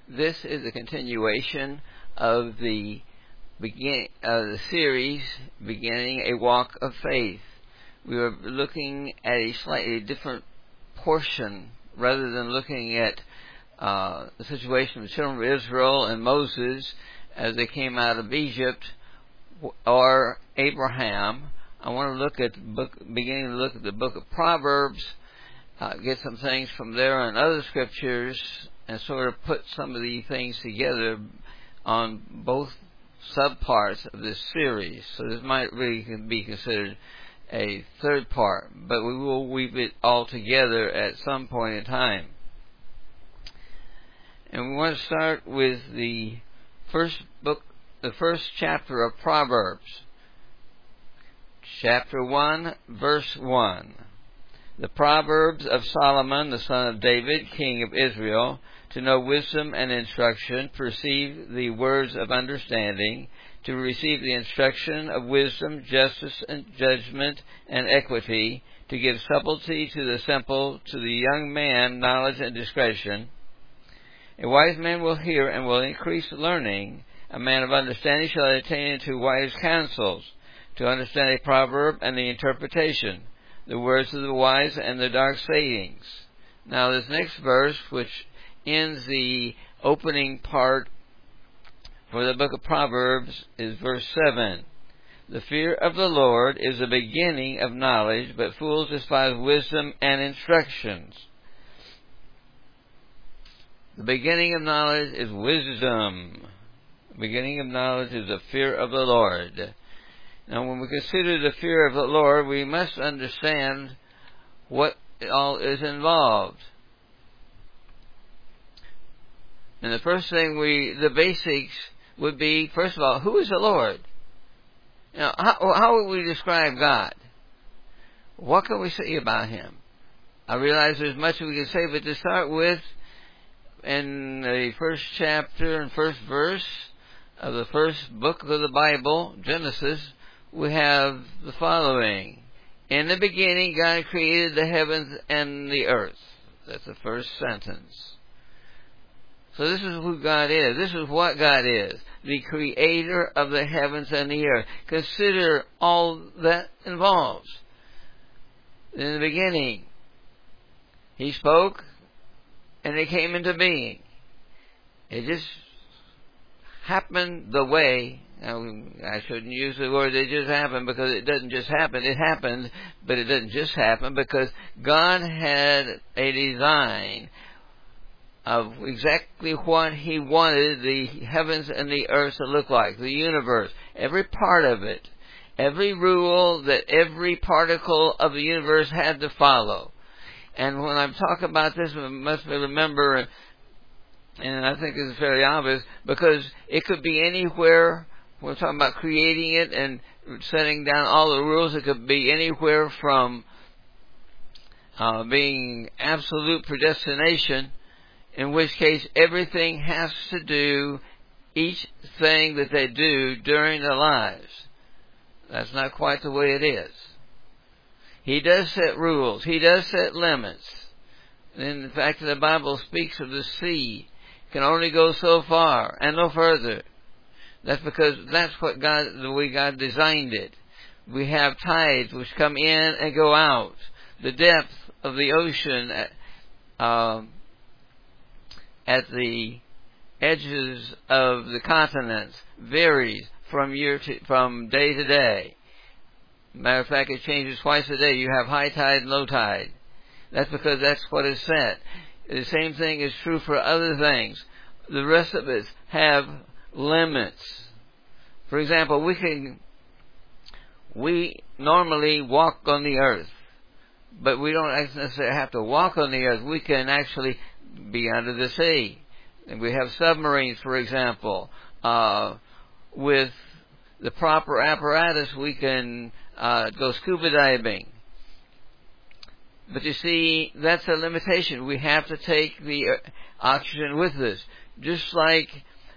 This is a continuation of the series, Beginning a Walk of Faith. We are looking at a slightly different portion rather than looking at the situation of the children of Israel and Moses as they came out of Egypt or Abraham. I want to look at beginning to look at the book of Proverbs, get some things from there and other scriptures, and sort of put some of these things together on both subparts of this series. So this might really be considered a third part, but we will weave it all together at some point in time. And we want to start with the first chapter of Proverbs. Chapter 1, verse 1. The Proverbs of Solomon, the son of David, king of Israel, to know wisdom and instruction, perceive the words of understanding, to receive the instruction of wisdom, justice, and judgment, and equity, to give subtlety to the simple, to the young man knowledge and discretion. A wise man will hear and will increase learning. A man of understanding shall attain into wise counsels, to understand a proverb and the interpretation, the words of the wise and the dark sayings. Now this next verse, which ends the opening part for the book of Proverbs, is verse 7. The fear of the Lord is the beginning of knowledge, but fools despise wisdom and instructions. The beginning of knowledge is wisdom. The beginning of knowledge is the fear of the Lord. Now, when we consider the fear of the Lord, we must understand what all is involved. And the first thing the basics would be, first of all, who is the Lord? Now, how would we describe God? What can we say about Him? I realize there's much we can say, but to start with, in the first chapter and first verse of the first book of the Bible, Genesis, we have the following. In the beginning, God created the heavens and the earth. That's the first sentence. So this is who God is. This is what God is. The creator of the heavens and the earth. Consider all that involves. In the beginning, He spoke and it came into being. It just happened the way. Now, I shouldn't use the word it just happened, because it doesn't just happen. It happened, but it doesn't just happen, because God had a design of exactly what He wanted the heavens and the earth to look like, the universe, every part of it, every rule that every particle of the universe had to follow. And when I'm talking about this, we must remember, and I think this is fairly obvious, because it could be anywhere. We're talking about creating it and setting down all the rules. It could be anywhere from being absolute predestination, in which case everything has to do, each thing that they do during their lives. That's not quite the way it is. He does set rules. He does set limits. And in fact, the Bible speaks of the sea can only go so far and no further. That's because that's what the way God designed it. We have tides which come in and go out. The depth of the ocean at the edges of the continents varies from day to day. Matter of fact, it changes twice a day. You have high tide and low tide. That's because that's what is set. The same thing is true for other things. The rest of us have limits. For example, we normally walk on the earth, but we don't necessarily have to walk on the earth. We can actually be under the sea. And we have submarines, for example. With the proper apparatus, we can go scuba diving. But you see, that's a limitation. We have to take the oxygen with us. Just like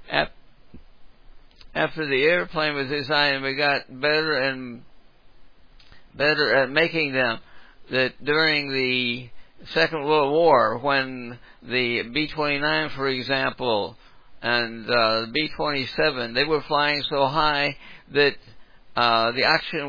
after the airplane was designed, we got better and better at making them, that during the Second World War, when the B-29, for example, and the B-27, they were flying so high that the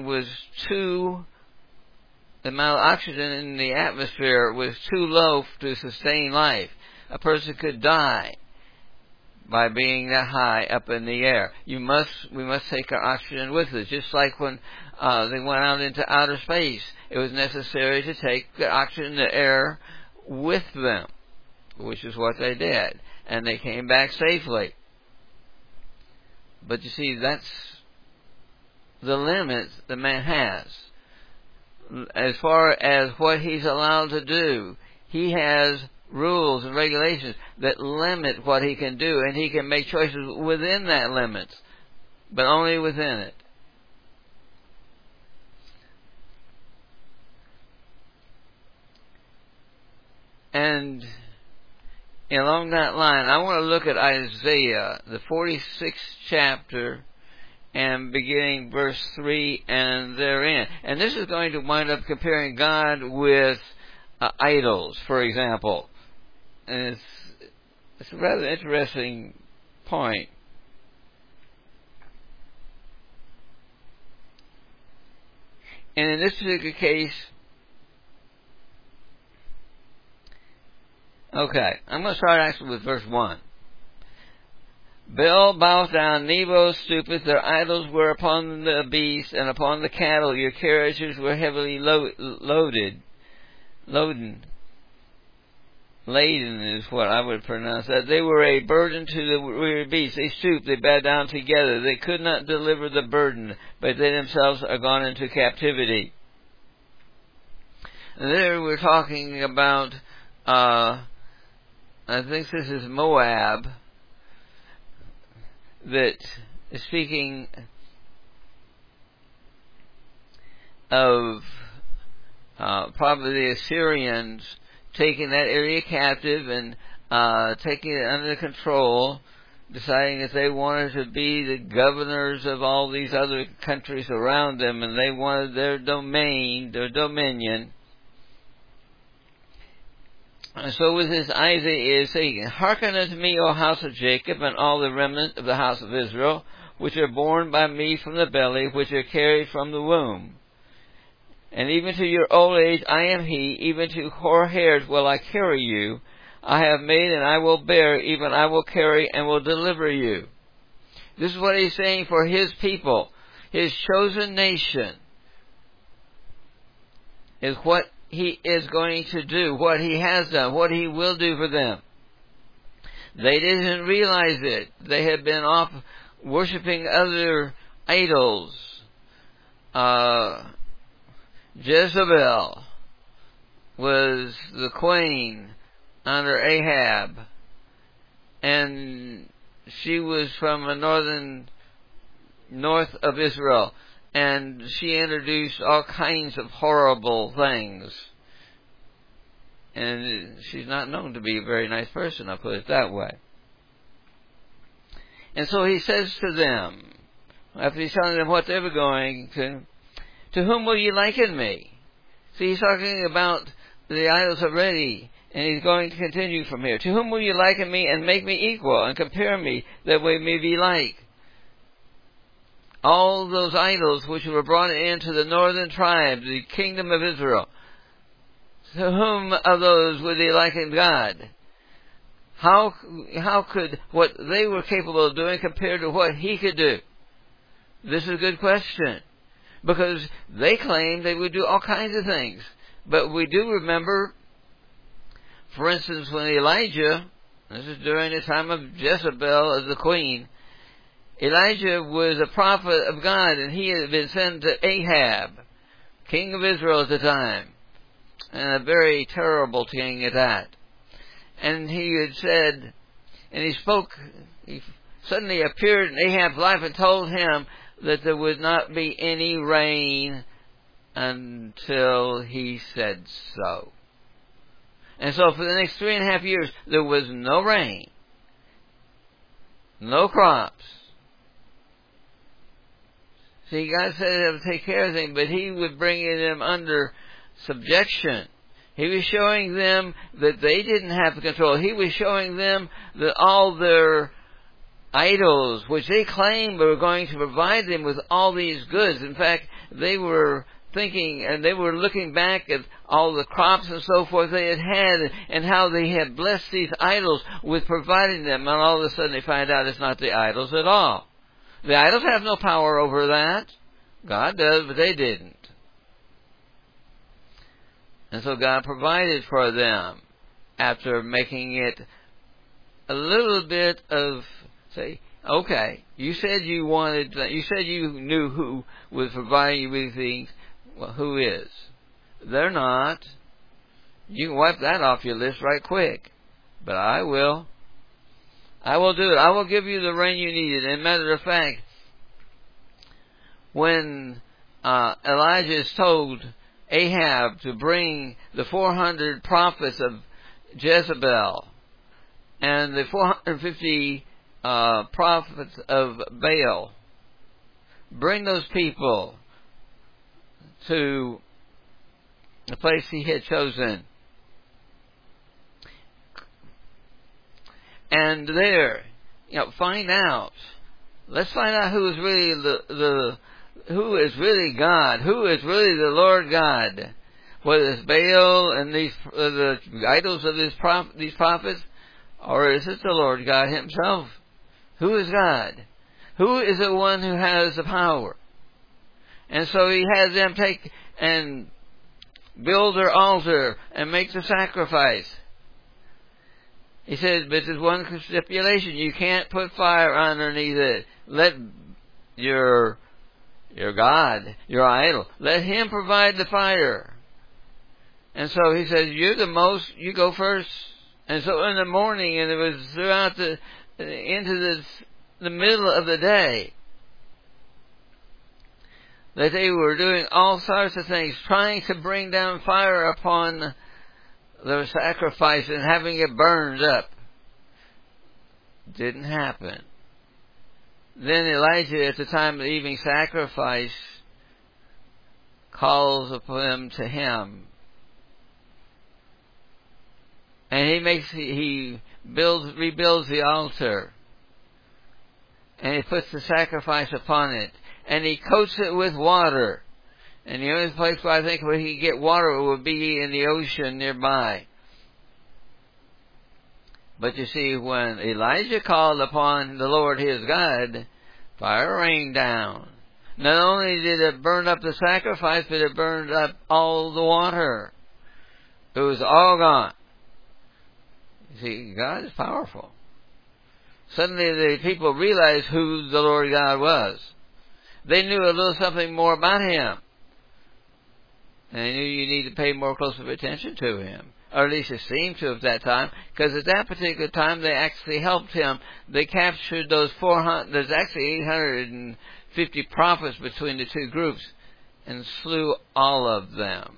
amount of oxygen in the atmosphere was too low to sustain life. A person could die by being that high up in the air. We must take our oxygen with us, just like when they went out into outer space. It was necessary to take the oxygen, the air, with them, which is what they did, and they came back safely. But you see, that's the limits that man has. As far as what he's allowed to do, he has rules and regulations that limit what he can do, and he can make choices within that limit, but only within it. And along that line, I want to look at Isaiah, the 46th chapter, and beginning verse 3 and therein. And this is going to wind up comparing God with idols, for example. And it's a rather interesting point. And in this particular case, okay, I'm going to start actually with verse 1. Baal bows down, Nebo stoopeth, their idols were upon the beasts and upon the cattle, your carriages were heavily laden is what I would pronounce that. They were a burden to the weary beasts. They stooped, they bowed down together. They could not deliver the burden, but they themselves are gone into captivity. And there we're talking about, I think this is Moab, that is speaking of probably the Assyrians taking that area captive and taking it under control, deciding that they wanted to be the governors of all these other countries around them, and they wanted their domain, their dominion. And so with this, Isaiah is saying, Hearken unto me, O house of Jacob, and all the remnant of the house of Israel, which are born by me from the belly, which are carried from the womb. And even to your old age I am he, even to hoar hairs will I carry you. I have made and I will bear, even I will carry and will deliver you. This is what he's saying for his people, his chosen nation, is what he is going to do, what he has done, what he will do for them. They didn't realize it. They had been off worshiping other idols. Jezebel was the queen under Ahab, and she was from the north of Israel, and she introduced all kinds of horrible things. And she's not known to be a very nice person, I'll put it that way. And so he says to them, after he's telling them what they were going to whom will you liken me? See, he's talking about the idols already, and he's going to continue from here. To whom will you liken me and make me equal and compare me that we may be like? All those idols which were brought into the northern tribe, the kingdom of Israel, to whom of those would they liken God? How could what they were capable of doing compare to what he could do? This is a good question, because they claimed they would do all kinds of things. But we do remember, for instance, when Elijah, this is during the time of Jezebel as the queen, Elijah was a prophet of God, and he had been sent to Ahab, king of Israel at the time, and a very terrible king at that. And he had said, and he suddenly appeared in Ahab's life and told him that there would not be any rain until he said so. And so for the next 3.5 years, there was no rain, no crops. See, God said he would take care of things, but he would bring them under subjection. He was showing them that they didn't have control. He was showing them that all their idols, which they claimed were going to provide them with all these goods. In fact, they were thinking and they were looking back at all the crops and so forth they had and how they had blessed these idols with providing them. And all of a sudden they find out it's not the idols at all. The idols have no power over that. God does, but they didn't. And so God provided for them after making it a little bit of, say, okay, you said you wanted, you said you knew who was providing you with things. Well, who is? They're not. You can wipe that off your list right quick. But I will. I will do it. I will give you the rain you needed. And matter of fact, when Elijah is told Ahab to bring the 400 prophets of Jezebel and the 450 prophets of Baal, bring those people to the place he had chosen. And there, find out. Let's find out who is really who is really God, who is really the Lord God. Whether it's Baal and the idols of these prophets, or is it the Lord God Himself? Who is God? Who is the one who has the power? And so He has them take and build their altar and make the sacrifice. He says, but there's one stipulation. You can't put fire underneath it. Let your God, your idol, let Him provide the fire. And so He says, you go first. And so in the morning, and it was throughout into the middle of the day, that they were doing all sorts of things, trying to bring down fire upon the sacrifice and having it burned up. Didn't happen. Then Elijah, at the time of the evening sacrifice, calls upon them to him. And he rebuilds the altar. And he puts the sacrifice upon it. And he coats it with water. And the only place where I think where he could get water would be in the ocean nearby. But you see, when Elijah called upon the Lord his God, fire rained down. Not only did it burn up the sacrifice, but it burned up all the water. It was all gone. You see, God is powerful. Suddenly the people realized who the Lord God was. They knew a little something more about Him. And they knew you need to pay more closer attention to Him. Or at least it seemed to at that time. Because at that particular time, they actually helped him. They captured those 400, there's actually 850 prophets between the two groups, and slew all of them.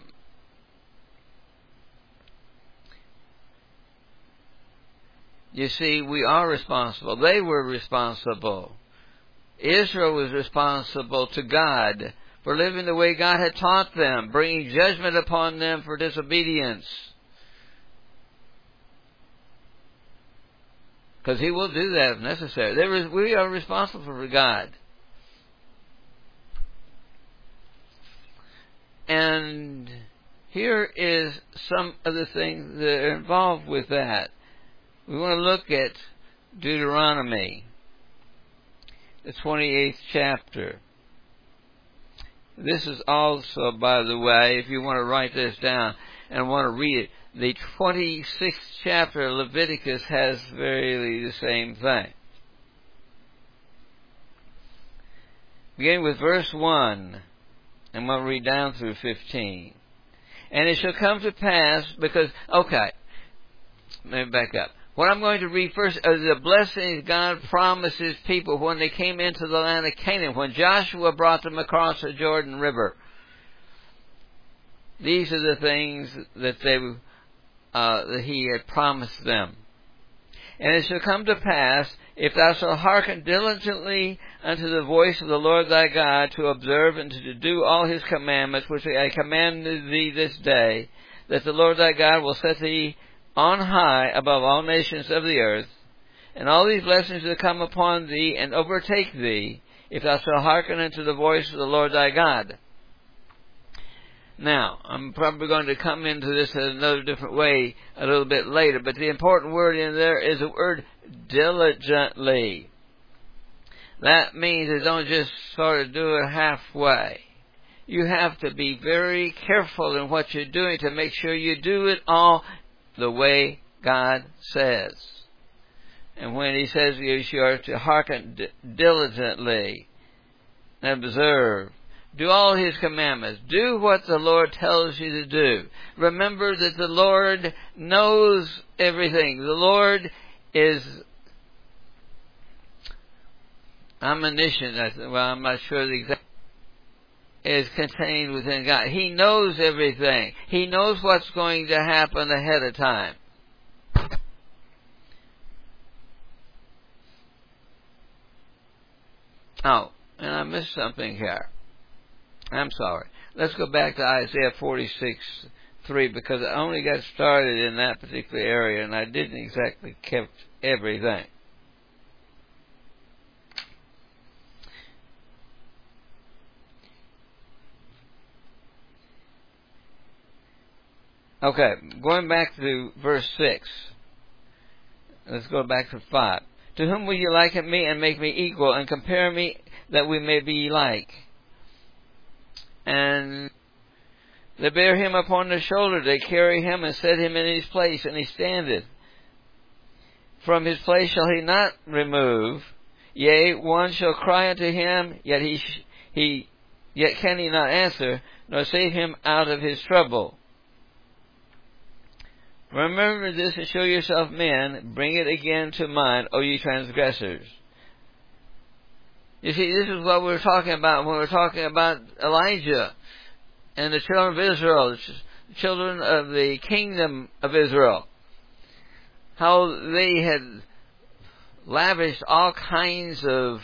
You see, we are responsible. They were responsible. Israel was responsible to God for living the way God had taught them, bringing judgment upon them for disobedience. Because He will do that if necessary. We are responsible for God. And here is some of the things that are involved with that. We want to look at Deuteronomy, the 28th chapter. This is also, by the way, if you want to write this down and want to read it, the 26th chapter of Leviticus has very the same thing. Beginning with verse 1, and we'll read down through 15. And it shall come to pass, because, okay, let me back up. What I'm going to read first are the blessings God promised His people when they came into the land of Canaan, when Joshua brought them across the Jordan River. These are the things that that He had promised them. And it shall come to pass, if thou shalt hearken diligently unto the voice of the Lord thy God, to observe and to do all His commandments, which I command thee this day, that the Lord thy God will set thee on high above all nations of the earth, and all these blessings will come upon thee and overtake thee, if thou shalt hearken unto the voice of the Lord thy God. Now, I'm probably going to come into this in another different way a little bit later, but the important word in there is the word diligently. That means that don't just sort of do it halfway. You have to be very careful in what you're doing to make sure you do it all the way God says. And when He says you are to hearken diligently and observe, do all His commandments. Do what the Lord tells you to do. Remember that the Lord knows everything. The Lord is omniscient. Well, I'm not sure the exact is contained within God. He knows everything. He knows what's going to happen ahead of time. Oh, and I missed something here. I'm sorry. Let's go back to Isaiah 46:3, because I only got started in that particular area and I didn't exactly keep everything. Okay, going back to verse 6. Let's go back to 5. To whom will you liken me and make me equal, and compare me that we may be like? And they bear him upon their shoulder, they carry him and set him in his place, and he standeth. From his place shall he not remove. Yea, one shall cry unto him, yet yet can he not answer, nor save him out of his trouble. Remember this and show yourself men, bring it again to mind, O ye transgressors. You see, this is what we're talking about when we're talking about Elijah and the children of Israel, the children of the kingdom of Israel. How they had lavished all kinds of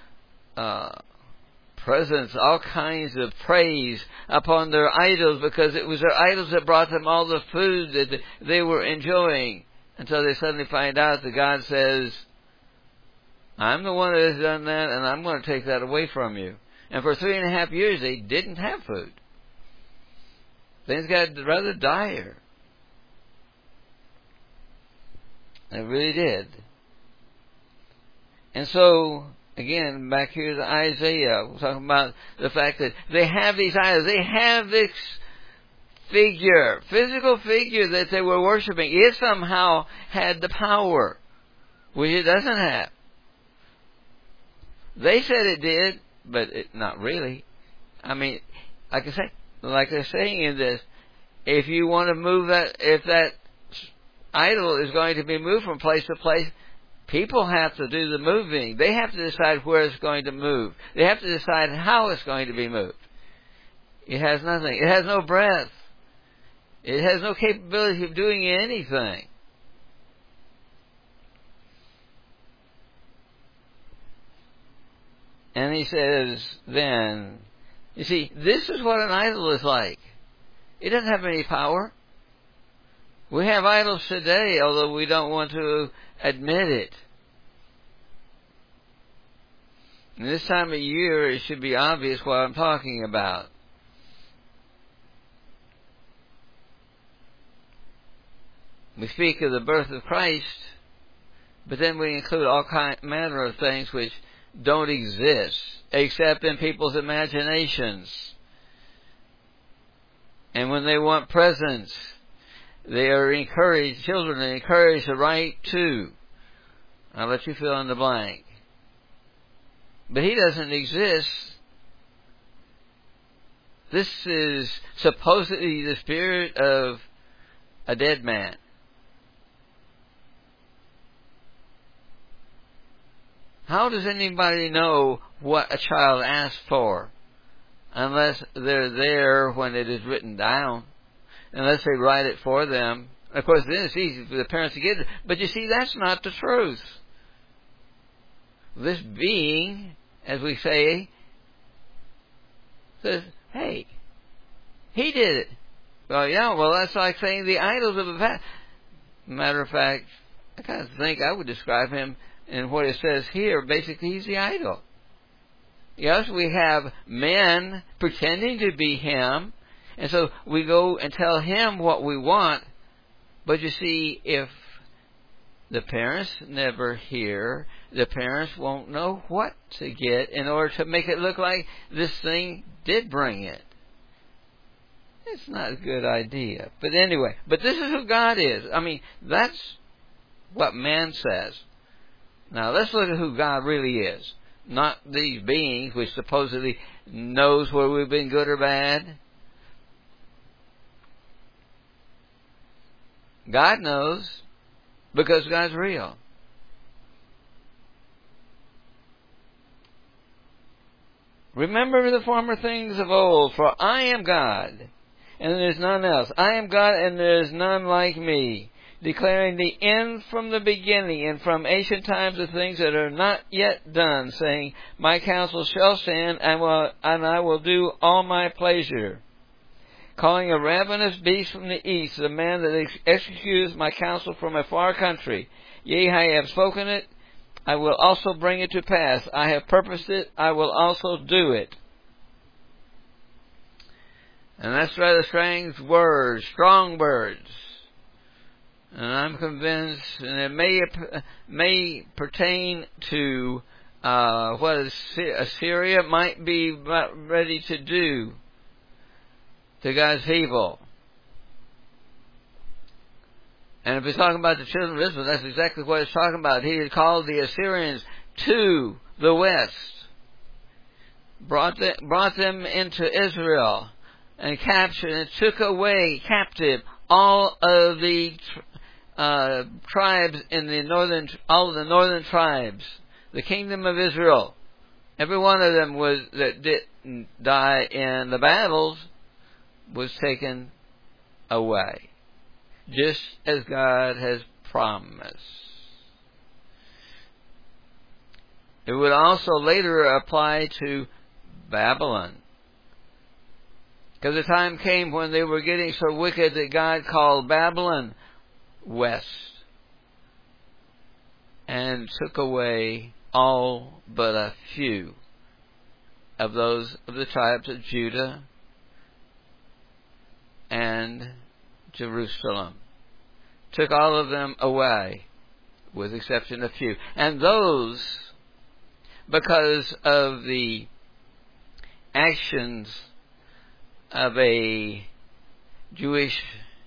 presents, all kinds of praise upon their idols, because it was their idols that brought them all the food that they were enjoying, until they suddenly find out that God says, I'm the one that has done that, and I'm going to take that away from you. And for 3.5 years, they didn't have food. Things got rather dire. They really did. And so, again, back here to Isaiah, we're talking about the fact that they have these idols. They have this figure, physical figure that they were worshiping. It somehow had the power, which it doesn't have. They said it did, but not really. I mean, like they're saying in this, if you want to move that, if that idol is going to be moved from place to place, people have to do the moving. They have to decide where it's going to move. They have to decide how it's going to be moved. It has nothing. It has no breath. It has no capability of doing anything. And he says then, you see, this is what an idol is like. It doesn't have any power. We have idols today, although we don't want to admit it. And this time of year, it should be obvious what I'm talking about. We speak of the birth of Christ, but then we include all manner of things which don't exist, except in people's imaginations. And when they want presents, they are encouraged, children are encouraged to write to. I'll let you fill in the blank. But he doesn't exist. This is supposedly the spirit of a dead man. How does anybody know what a child asks for unless they're there when it is written down? Unless they write it for them. Of course, then it's easy for the parents to get it. But you see, that's not the truth. This being, as we say, says, hey, he did it. Well, that's like saying the idols of the past. Matter of fact, I kind of think I would describe him in what it says here. Basically, he's the idol. Yes, we have men pretending to be him, and so we go and tell him what we want. But you see, if the parents never hear, the parents won't know what to get in order to make it look like this thing did bring it. It's not a good idea. But anyway, this is who God is. I mean, that's what man says. Now let's look at who God really is. Not these beings which supposedly knows whether we've been good or bad. God knows because God's real. Remember the former things of old, for I am God, and there is none else. I am God, and there is none like me, declaring the end from the beginning, and from ancient times the things that are not yet done, saying, my counsel shall stand, and I will do all my pleasure. Calling a ravenous beast from the east, the man that executes my counsel from a far country. Yea, I have spoken it, I will also bring it to pass. I have purposed it, I will also do it. And that's rather strange words, strong words. And I'm convinced, and it may pertain to what Assyria might be ready to do to God's people. And if he's talking about the children of Israel, that's exactly what he's talking about. He had called the Assyrians to the west, brought them into Israel, and captured and took away captive all of the tribes in the northern, all of the northern tribes, the kingdom of Israel. Every one of them that didn't die in the battles was taken away, just as God has promised. It would also later apply to Babylon, because the time came when they were getting so wicked that God called Babylon west and took away all but a few of those of the tribes of Judah and Jerusalem. Took all of them away, with exception of few. And those, because of the actions of a Jewish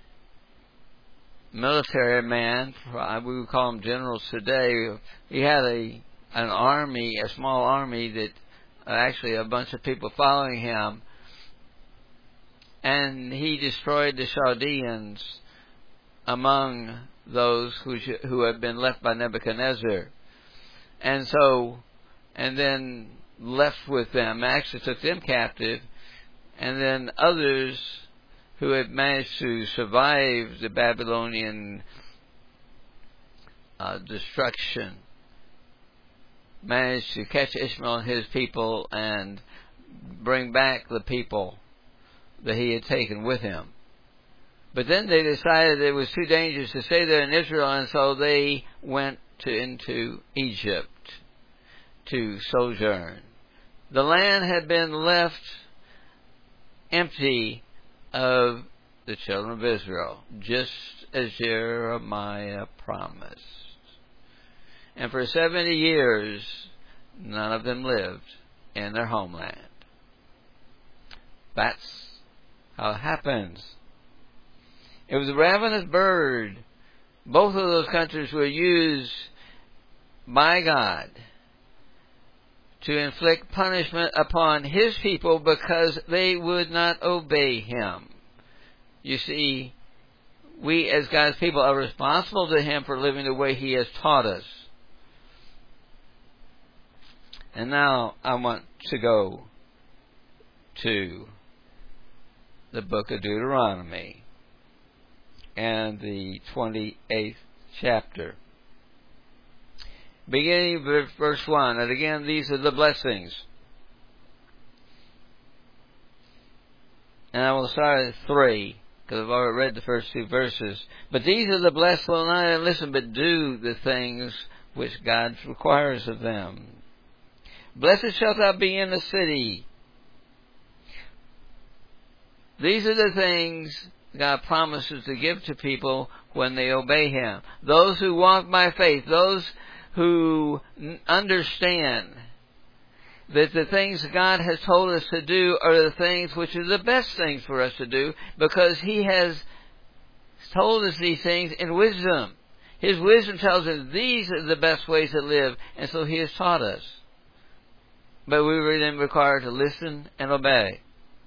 military man, we would call him generals today. He had an army, a small army that actually a bunch of people following him, and he destroyed the Chaldeans among those who had been left by Nebuchadnezzar, and then left with them, actually took them captive, and then others who had managed to survive the Babylonian destruction managed to catch Ishmael and his people and bring back the people that he had taken with him. But then they decided it was too dangerous to stay there in Israel, and so they went into Egypt to sojourn. The land had been left empty of the children of Israel, just as Jeremiah promised. And for 70 years, none of them lived in their homeland. That's how it happens. It was a ravenous bird. Both of those countries were used by God to inflict punishment upon His people because they would not obey Him. You see, we as God's people are responsible to Him for living the way He has taught us. And now I want to go to the book of Deuteronomy and the 28th chapter. Beginning with verse 1, and again, these are the blessings. And I will start at 3. because I've already read the first 2 verses. But these are the blessed will not listen, but do the things which God requires of them. Blessed shalt thou be in the city. These are the things God promises to give to people when they obey Him. Those who walk by faith, those who understand that the things God has told us to do are the things which are the best things for us to do, because He has told us these things in wisdom. His wisdom tells us these are the best ways to live, and so He has taught us. But we were then required to listen and obey.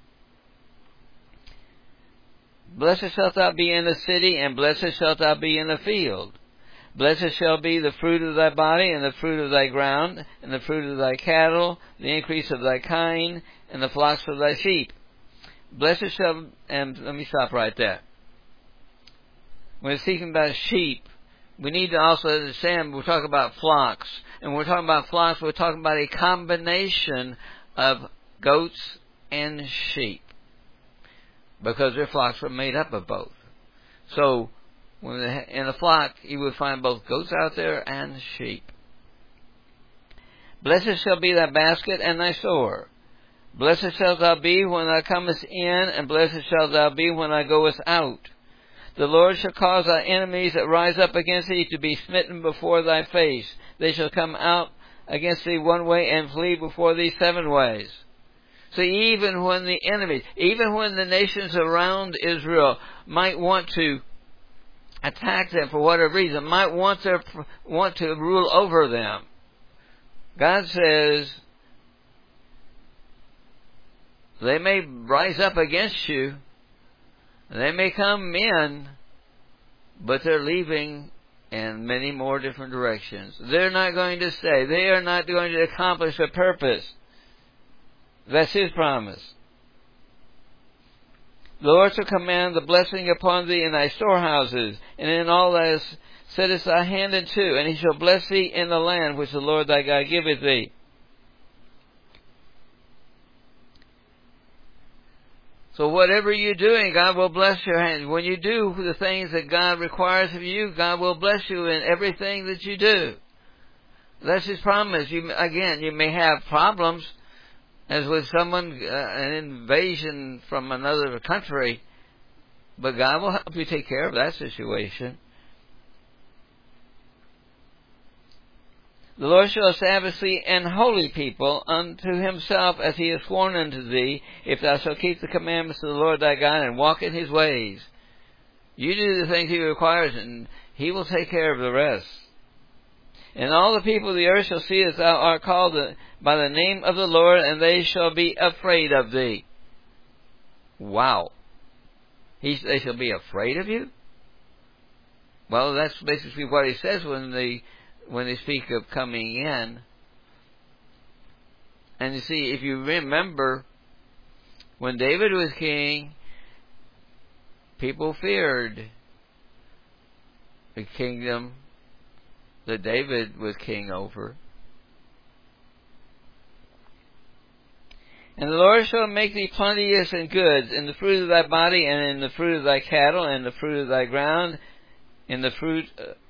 Blessed shalt thou be in the city, and blessed shalt thou be in the field. Blessed shall be the fruit of thy body, and the fruit of thy ground, and the fruit of thy cattle, the increase of thy kine, and the flocks of thy sheep. Blessed shall, and let me stop right there. When we're speaking about sheep, we need to also understand we're talking about flocks. And when we're talking about flocks, we're talking about a combination of goats and sheep, because their flocks are made up of both. So, in a flock, you would find both goats out there and sheep. Blessed shall be thy basket and thy store. Blessed shalt thou be when thou comest in, and blessed shalt thou be when thou goest out. The Lord shall cause thy enemies that rise up against thee to be smitten before thy face. They shall come out against thee one way and flee before thee 7 ways. So even when the enemies, even when the nations around Israel might want to attack them for whatever reason, might want to rule over them, God says they may rise up against you, they may come in, but they're leaving in many more different directions. They're not going to stay. They are not going to accomplish a purpose. That's His promise. The Lord shall command the blessing upon thee in thy storehouses, and in all thou settest thy hand unto, and He shall bless thee in the land which the Lord thy God giveth thee. So whatever you're doing, God will bless your hands. When you do the things that God requires of you, God will bless you in everything that you do. That's His promise. You may have problems, as with someone, an invasion from another country, but God will help you take care of that situation. The Lord shall establish thee an holy people unto Himself, as He has sworn unto thee, if thou shalt keep the commandments of the Lord thy God and walk in His ways. You do the things He requires, and He will take care of the rest. And all the people of the earth shall see that thou art called by the name of the Lord, and they shall be afraid of thee. Wow. They shall be afraid of you? Well, that's basically what He says when they speak of coming in. And you see, if you remember, when David was king, people feared the kingdom that David was king over. And the Lord shall make thee plenteous in goods, in the fruit of thy body, and in the fruit of thy cattle, and in the fruit of thy ground, in the fruit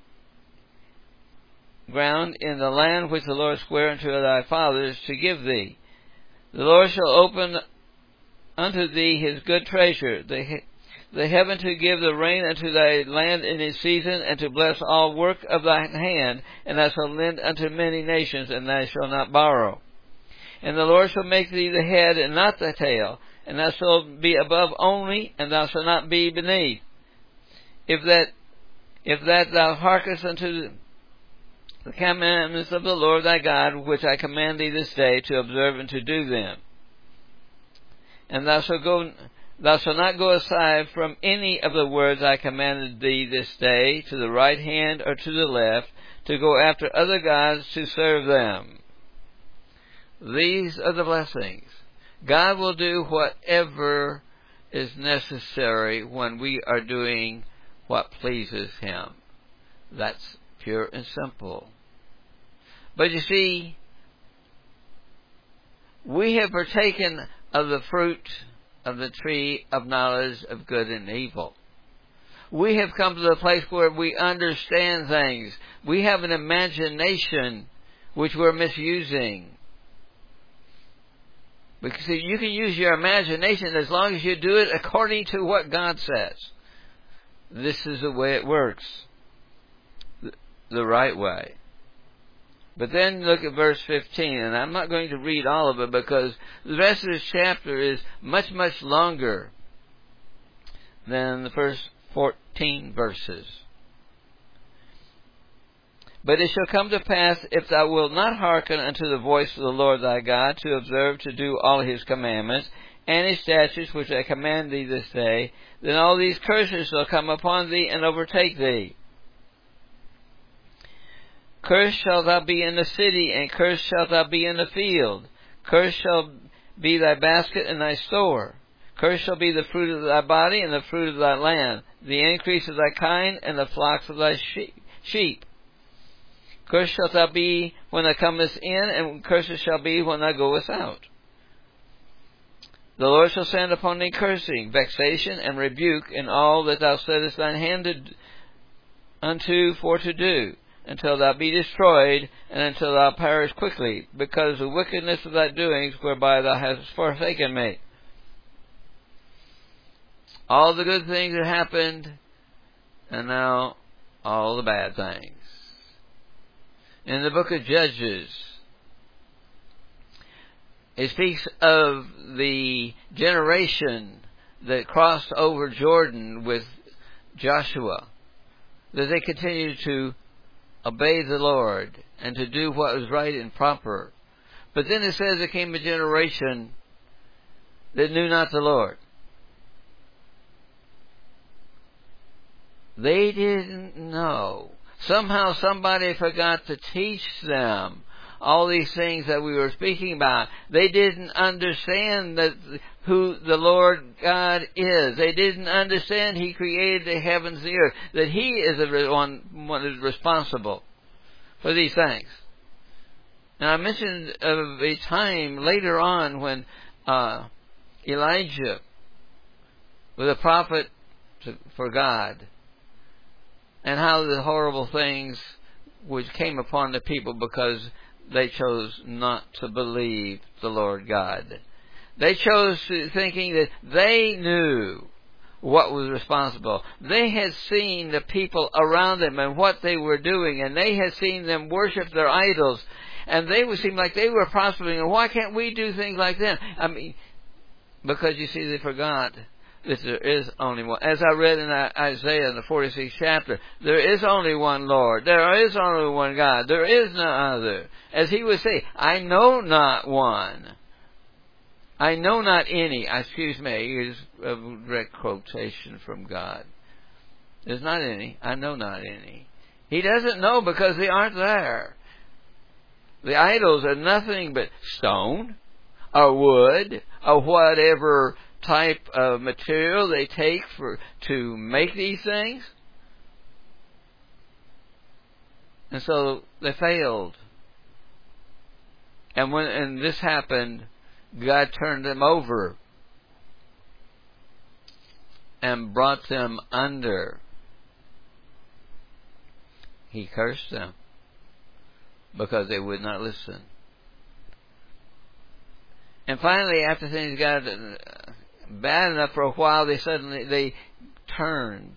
ground in the land which the Lord sware unto thy fathers to give thee. The Lord shall open unto thee His good treasure, the heaven to give the rain unto thy land in its season, and to bless all work of thine hand, and thou shalt lend unto many nations, and thou shalt not borrow. And the Lord shall make thee the head and not the tail, and thou shalt be above only, and thou shalt not be beneath. If that thou hearkenest unto the commandments of the Lord thy God, which I command thee this day, to observe and to do them. And thou shalt not go aside from any of the words I commanded thee this day, to the right hand or to the left, to go after other gods to serve them. These are the blessings. God will do whatever is necessary when we are doing what pleases Him. That's pure and simple. But you see, we have partaken of the fruit of the tree of knowledge of good and evil. We have come to the place where we understand things. We have an imagination which we're misusing. Because you can use your imagination as long as you do it according to what God says. This is the way it works. The right way. But then look at verse 15, and I'm not going to read all of it because the rest of this chapter is much, much longer than the first 14 verses. But it shall come to pass, if thou wilt not hearken unto the voice of the Lord thy God, to observe to do all his commandments, and his statutes which I command thee this day, then all these curses shall come upon thee and overtake thee. Cursed shalt thou be in the city, and cursed shalt thou be in the field. Cursed shall be thy basket and thy store. Cursed shall be the fruit of thy body and the fruit of thy land, the increase of thy kind and the flocks of thy sheep. Cursed shalt thou be when thou comest in, and cursed shall be when thou goest out. The Lord shall send upon thee cursing, vexation, and rebuke in all that thou settest thine hand unto for to do, until thou be destroyed, and until thou perish quickly, because of the wickedness of thy doings, whereby thou hast forsaken me. All the good things that happened, and now all the bad things. In the book of Judges, it speaks of the generation that crossed over Jordan with Joshua, that they continued to obey the Lord and to do what was right and proper. But then it says there came a generation that knew not the Lord. They didn't know. Somehow somebody forgot to teach them all these things that we were speaking about. They didn't understand who the Lord God is. They didn't understand He created the heavens and the earth, that He is the one who is responsible for these things. And I mentioned of a time later on when Elijah was a prophet for God, and how the horrible things which came upon the people because they chose not to believe the Lord God. They chose thinking that they knew what was responsible. They had seen the people around them and what they were doing, and they had seen them worship their idols, and they would seem like they were prospering. And why can't we do things like them? I mean, because you see, they forgot that there is only one. As I read in Isaiah in the 46th chapter, there is only one Lord. There is only one God. There is no other. As he would say, I know not one. I know not any. Excuse me, here's a direct quotation from God. There's not any. I know not any. He doesn't know because they aren't there. The idols are nothing but stone or wood or whatever type of material they take to make these things. And so they failed. And when this happened, God turned them over and brought them under. He cursed them because they would not listen. And finally, after things got bad enough for a while, they turned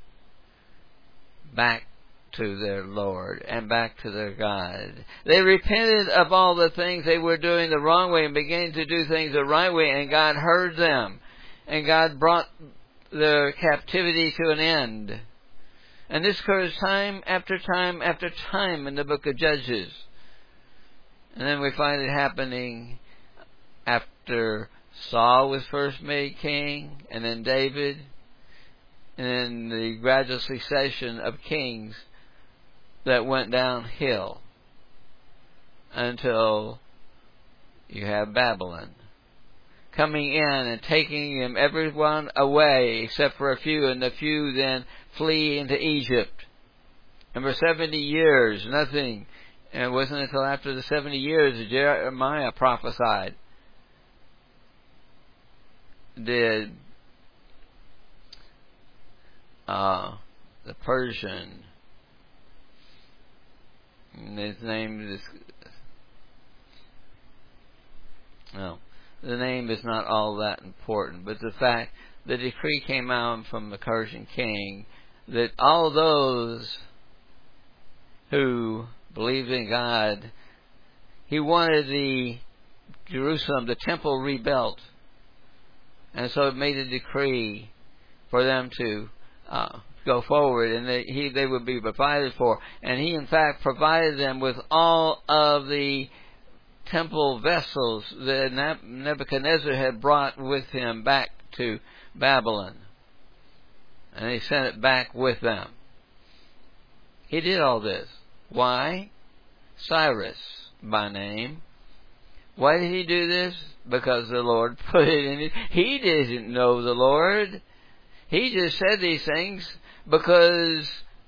back to their Lord and back to their God. They repented of all the things they were doing the wrong way and began to do things the right way, and God heard them, and God brought their captivity to an end. And this occurs time after time after time in the book of Judges. And then we find it happening after Saul was first made king, and then David, and then the gradual succession of kings that went downhill until you have Babylon coming in and taking them everyone away except for a few, and the few then flee into Egypt. And for 70 years, nothing. And it wasn't until after the 70 years that Jeremiah prophesied did the Persian, his name is, no, the name is not all that important, but the fact the decree came out from the Persian king that all those who believed in God, he wanted the Jerusalem, the temple, rebuilt. And so it made a decree for them to go forward, and they would be provided for. And he, in fact, provided them with all of the temple vessels that Nebuchadnezzar had brought with him back to Babylon. And he sent it back with them. He did all this. Why? Cyrus, by name. Why did he do this? Because the Lord put it in it. He didn't know the Lord. He just said these things because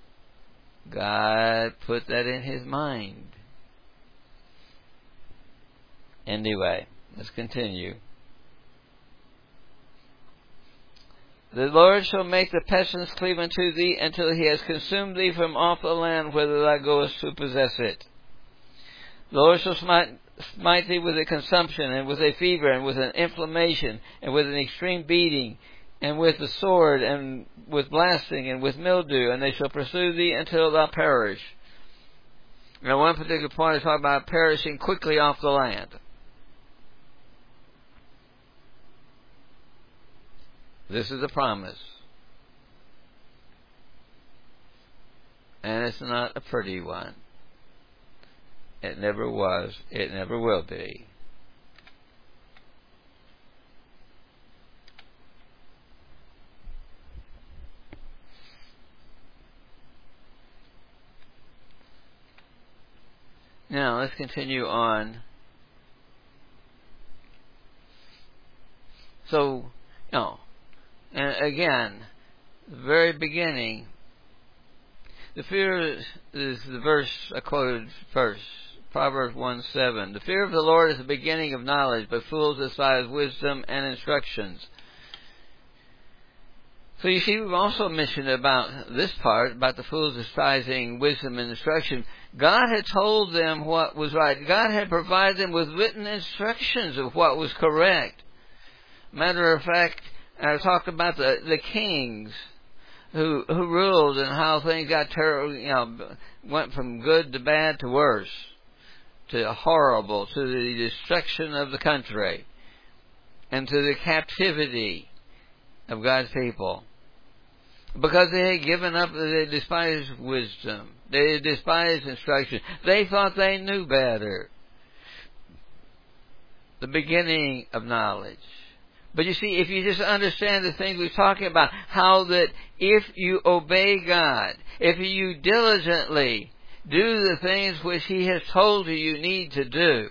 God put that in his mind. Anyway, let's continue. The Lord shall make the pestilence cleave unto thee until he has consumed thee from off the land whither thou goest to possess it. The Lord shall smite thee with a consumption, and with a fever, and with an inflammation, and with an extreme beating, and with the sword, and with blasting, and with mildew, and they shall pursue thee until thou perish. Now, one particular point is talking about perishing quickly off the land. This is a promise. And it's not a pretty one. It never was. It never will be. Now, let's continue on. So, and again, the very beginning, the fear is the verse I quoted first, Proverbs 1:7. The fear of the Lord is the beginning of knowledge, but fools despise wisdom and instructions. So you see, we've also mentioned about this part, about the fools despising wisdom and instruction. God had told them what was right. God had provided them with written instructions of what was correct. Matter of fact, I talked about the kings who ruled and how things got terrible, went from good to bad to worse, to horrible, to the destruction of the country, and to the captivity of God's people. Because they had given up, they despised wisdom. They despised instruction. They thought they knew better. The beginning of knowledge. But you see, if you just understand the things we're talking about, how that if you obey God, if you diligently do the things which He has told you need to do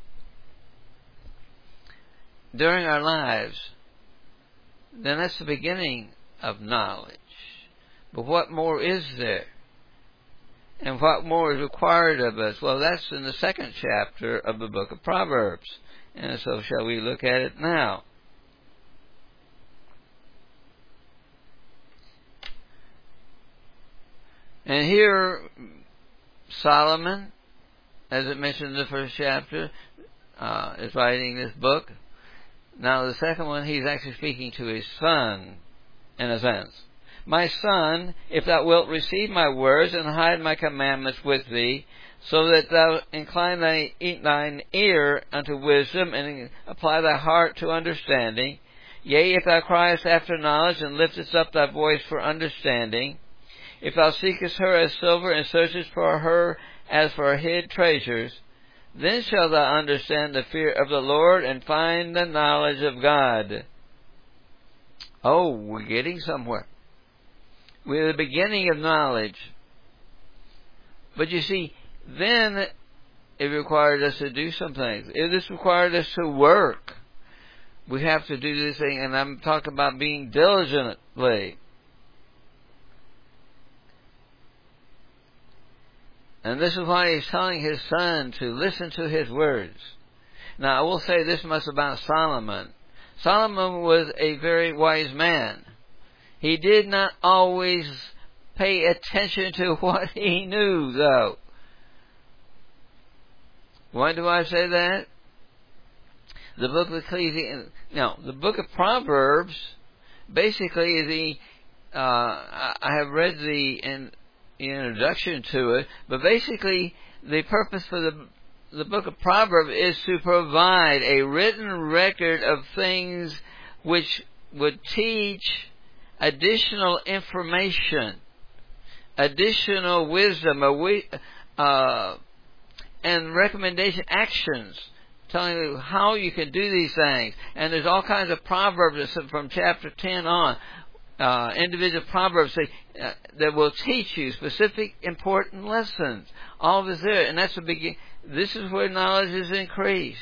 during our lives, then that's the beginning of knowledge. But what more is there? And what more is required of us? Well, that's in the 2nd chapter of the book of Proverbs. And so shall we look at it now. And here, Solomon, as it mentioned in the 1st chapter, is writing this book. Now, the second one, he's actually speaking to his son, in a sense. My son, if thou wilt receive my words and hide my commandments with thee, so that thou incline thine ear unto wisdom and apply thy heart to understanding, yea, if thou criest after knowledge and liftest up thy voice for understanding, if thou seekest her as silver and searchest for her as for hid treasures, then shalt thou understand the fear of the Lord and find the knowledge of God. Oh, we're getting somewhere. We're at the beginning of knowledge. But you see, then it required us to do some things. This required us to work. We have to do this thing, and I'm talking about being diligently. And this is why he's telling his son to listen to his words. Now, I will say this much about Solomon. Solomon was a very wise man. He did not always pay attention to what he knew, though. Why do I say that? The book of the book of Proverbs, basically I have read the introduction to it, but basically the purpose for the book of Proverbs is to provide a written record of things which would teach additional information, additional wisdom, and recommendation actions, telling you how you can do these things. And there's all kinds of proverbs from chapter 10 on, individual proverbs that will teach you specific important lessons. All of this there, and that's the beginning. This is where knowledge is increased.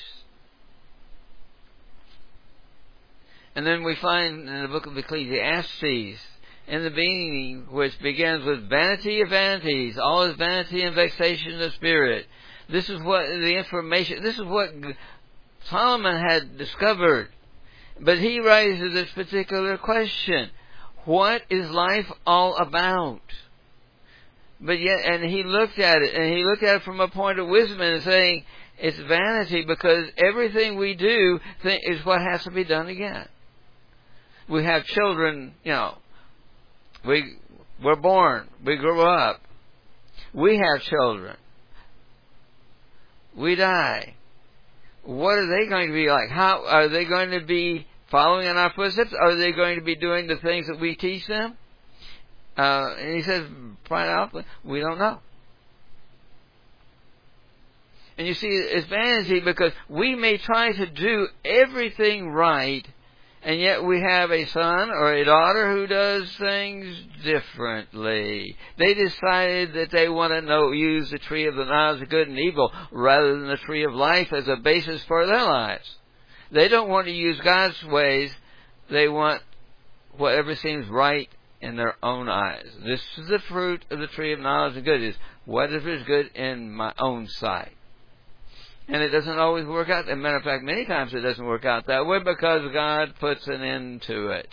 And then we find in the book of Ecclesiastes, in the beginning, which begins with vanity of vanities, all is vanity and vexation of spirit. This is what the information, this is what Solomon had discovered. But he raises this particular question. What is life all about? But yet, and he looked at it from a point of wisdom and saying, it's vanity because everything we do is what has to be done again. We have children, we're born, we grow up, we have children. We die. What are they going to be like? How are they going to be following in our footsteps? Are they going to be doing the things that we teach them? And he says, quite often, we don't know. And you see, it's vanity because we may try to do everything right, and yet we have a son or a daughter who does things differently. They decided that they want to use the tree of the knowledge of good and evil rather than the tree of life as a basis for their lives. They don't want to use God's ways. They want whatever seems right in their own eyes. This is the fruit of the tree of knowledge of good, is whatever is good in my own sight. And it doesn't always work out. As a matter of fact, many times it doesn't work out that way because God puts an end to it.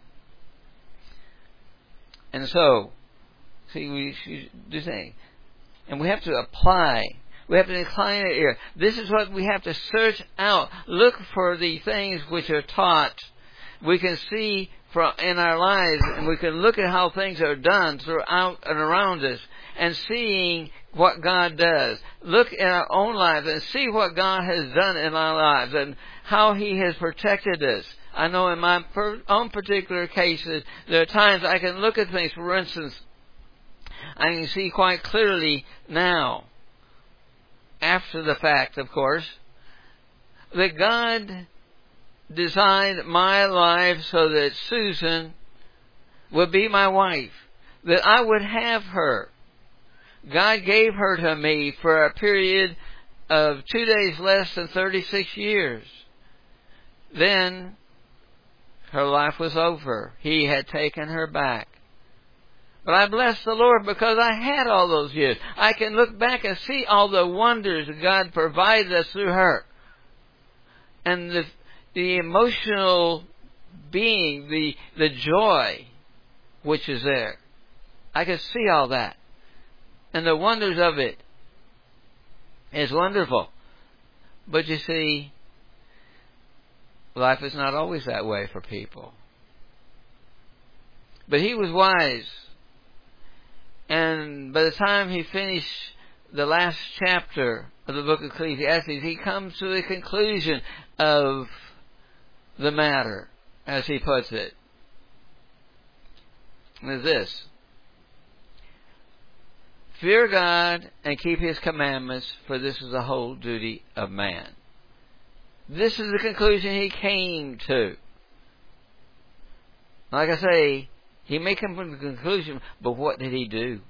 And so, we do things. And we have to apply. We have to incline our ear. This is what we have to search out. Look for the things which are taught. We can see in our lives, and we can look at how things are done throughout and around us, and seeing what God does. Look in our own lives and see what God has done in our lives and how He has protected us. I know in my own particular cases, there are times I can look at things. For instance, I can see quite clearly now, after the fact, of course, that God designed my life so that Susan would be my wife, that I would have her. God gave her to me for a period of 2 days less than 36 years. Then her life was over. He had taken her back. But I bless the Lord because I had all those years. I can look back and see all the wonders that God provided us through her. And the emotional being, the joy which is there. I can see all that. And the wonders of it is wonderful. But you see, life is not always that way for people. But he was wise. And by the time he finished the last chapter of the book of Ecclesiastes, he comes to the conclusion of the matter, as he puts it. And it's this: fear God and keep His commandments, for this is the whole duty of man. This is the conclusion he came to. Like I say, he may come to the conclusion, but what did he do?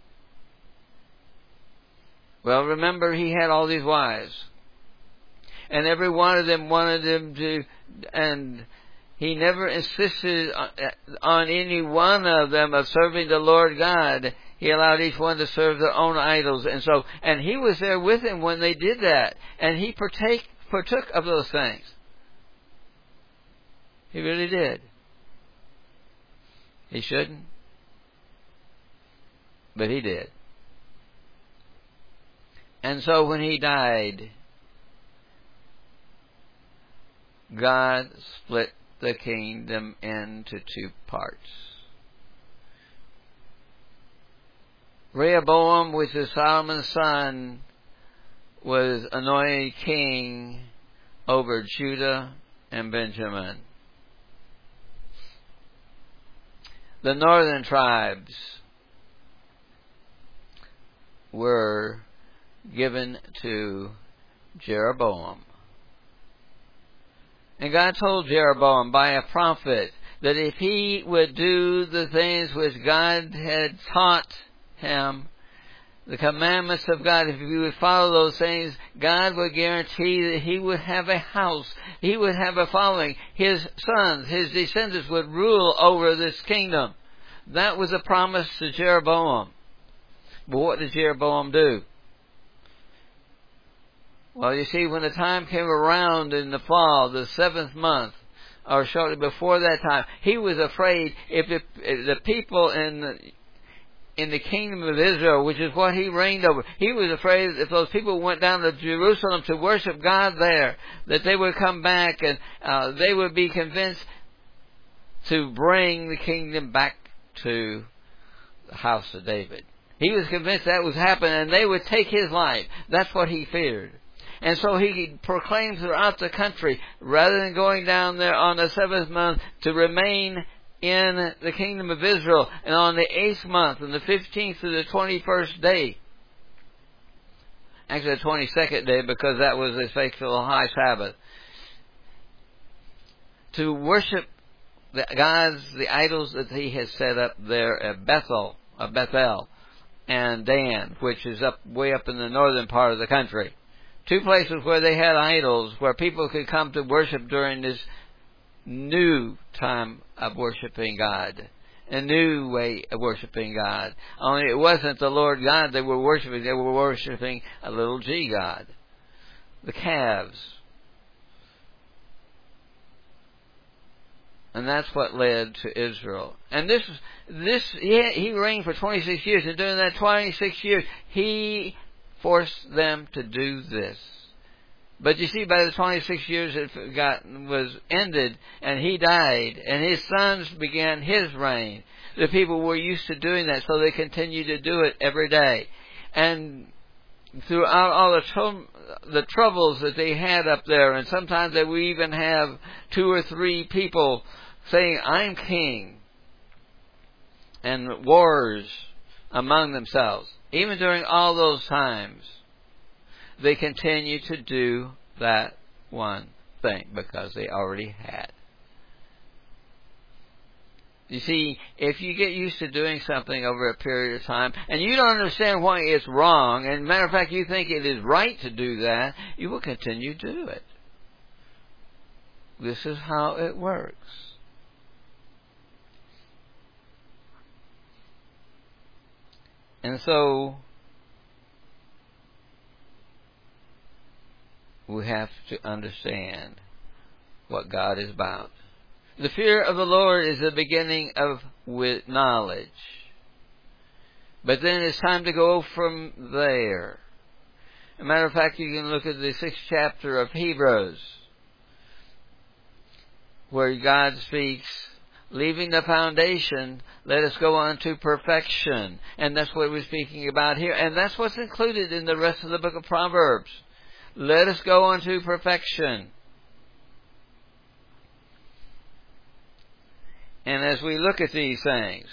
Well, remember, he had all these wives. And every one of them wanted him to, and he never insisted on any one of them of serving the Lord God. He allowed each one to serve their own idols. And he was there with him when they did that. And he partook of those things. He really did. He shouldn't, but he did. And so when he died, God split the kingdom into two parts. Rehoboam, which is Solomon's son, was anointed king over Judah and Benjamin. The northern tribes were given to Jeroboam. And God told Jeroboam by a prophet that if he would do the things which God had taught him, the commandments of God, if he would follow those things, God would guarantee that he would have a house. He would have a following. His sons, his descendants would rule over this kingdom. That was a promise to Jeroboam. But what did Jeroboam do? Well, you see, when the time came around in the fall, the 7th month, or shortly before that time, he was afraid if the people in the kingdom of Israel, which is what he reigned over, he was afraid if those people went down to Jerusalem to worship God there, that they would come back and they would be convinced to bring the kingdom back to the house of David. He was convinced that was happening and they would take his life. That's what he feared. And so he proclaimed throughout the country, rather than going down there on the 7th month, to remain in the kingdom of Israel, and on the 8th month, and the 15th to the 21st day, actually the 22nd day, because that was a faithful high Sabbath, to worship the gods, the idols that he has set up there at Bethel, and Dan, which is way up in the northern part of the country. Two places where they had idols, where people could come to worship during this new time of worshiping God. A new way of worshiping God. Only it wasn't the Lord God they were worshiping a little g God. The calves. And that's what led to Israel. And he reigned for 26 years, and during that 26 years, he forced them to do this. But you see, by the 26 years it was ended, and he died, and his sons began his reign. The people were used to doing that, so they continued to do it every day. And throughout all the troubles that they had up there, and sometimes they would even have 2 or 3 people saying, "I'm king," and wars among themselves. Even during all those times, they continued to do that one thing because they already had. You see, if you get used to doing something over a period of time, and you don't understand why it's wrong, and matter of fact, you think it is right to do that, you will continue to do it. This is how it works. And so, we have to understand what God is about. The fear of the Lord is the beginning of knowledge. But then it's time to go from there. As a matter of fact, you can look at the 6th chapter of Hebrews, where God speaks, leaving the foundation, let us go on to perfection. And that's what we're speaking about here. And that's what's included in the rest of the book of Proverbs. Let us go on to perfection. And as we look at these things,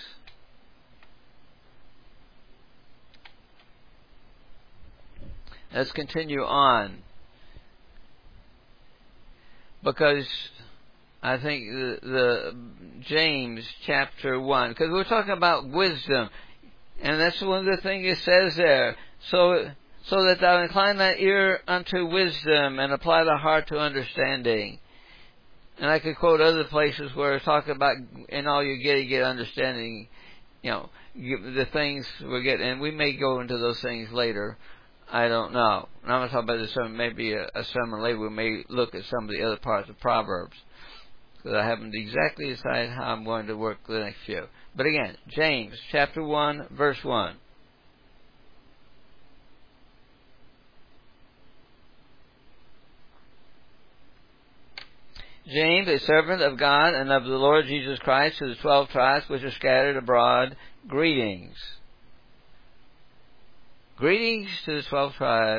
let's continue on. Because I think the James chapter 1, because we're talking about wisdom, and that's one of the things it says there. So that thou incline thy ear unto wisdom, and apply thy heart to understanding. And I could quote other places where it's talking about, in all you get understanding, the things we're getting, and we may go into those things later. I don't know. And I'm going to talk about this maybe a sermon later. We may look at some of the other parts of Proverbs. because I haven't exactly decided how I'm going to work the next few. But again, James chapter 1, verse 1. James, a servant of God and of the Lord Jesus Christ, to the 12 tribes which are scattered abroad, greetings. Greetings to the 12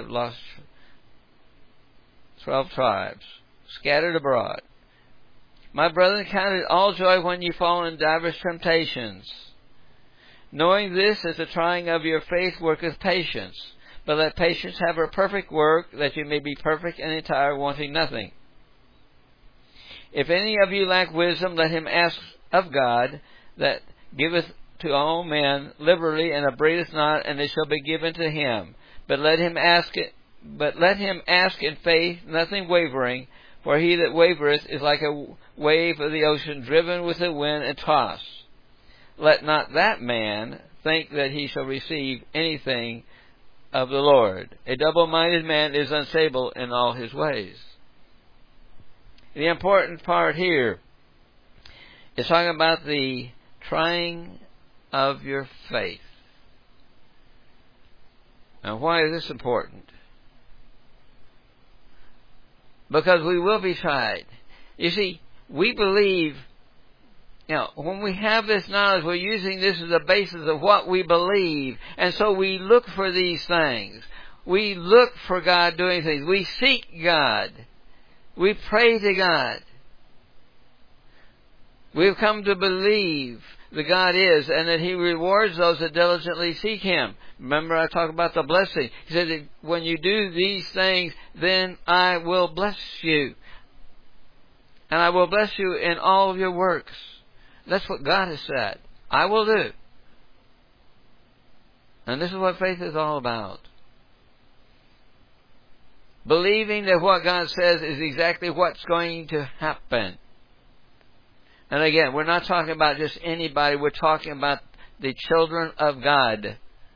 tribes, scattered abroad. My brethren, count it all joy when you fall in divers temptations, knowing this, as the trying of your faith worketh patience. But let patience have her perfect work, that you may be perfect and entire, wanting nothing. If any of you lack wisdom, let him ask of God, that giveth to all men liberally, and upbraideth not, and it shall be given to him. But let him ask in faith, nothing wavering. For he that wavereth is like a wave of the ocean, driven with the wind and tossed. Let not that man think that he shall receive anything of the Lord. A double-minded man is unstable in all his ways. The important part here is talking about the trying of your faith. Now, why is this important? Because we will be tried. You see, we believe, when we have this knowledge, we're using this as a basis of what we believe. And so we look for these things. We look for God doing things. We seek God. We pray to God. We've come to believe that God is, and that He rewards those that diligently seek Him. Remember, I talked about the blessing. He said that when you do these things, then I will bless you. And I will bless you in all of your works. That's what God has said. I will do. And this is what faith is all about. Believing that what God says is exactly what's going to happen. And again, we're not talking about just anybody. We're talking about the children of God.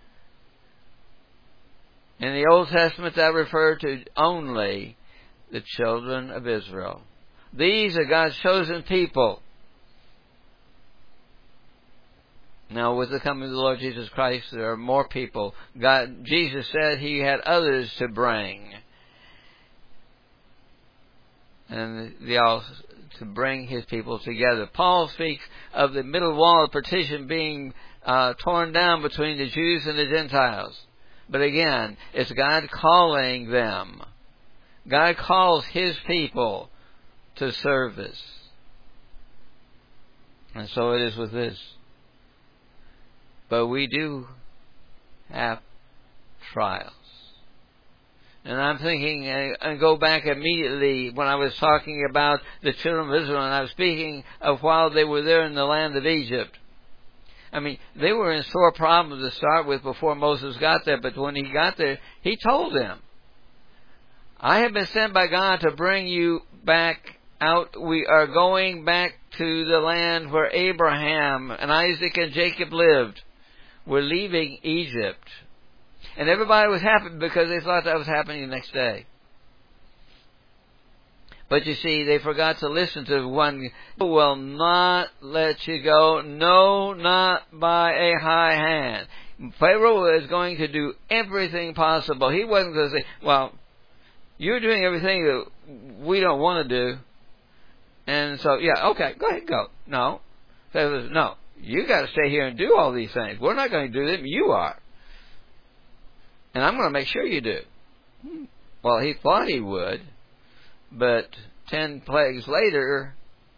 In the Old Testament, that referred to only the children of Israel. These are God's chosen people. Now, with the coming of the Lord Jesus Christ, there are more people. Jesus said He had others to bring. And to bring His people together. Paul speaks of the middle wall of partition being torn down between the Jews and the Gentiles. But again, it's God calling them. God calls His people to service. And so it is with this. But we do have trials. And I'm thinking, and go back immediately when I was talking about the children of Israel, and I was speaking of while they were there in the land of Egypt. I mean, they were in sore problems to start with before Moses got there, but when he got there, he told them, I have been sent by God to bring you back out. We are going back to the land where Abraham and Isaac and Jacob lived. We're leaving Egypt. And everybody was happy because they thought that was happening the next day. But you see, they forgot to listen to one who will not let you go, no, not by a high hand. Pharaoh is going to do everything possible. He wasn't going to say, well, you're doing everything that we don't want to do. And so, yeah, okay, go ahead, go. No. Pharaoh says, no, you got to stay here and do all these things. We're not going to do them. You are. And I'm going to make sure you do. Well, he thought he would, but 10 plagues later,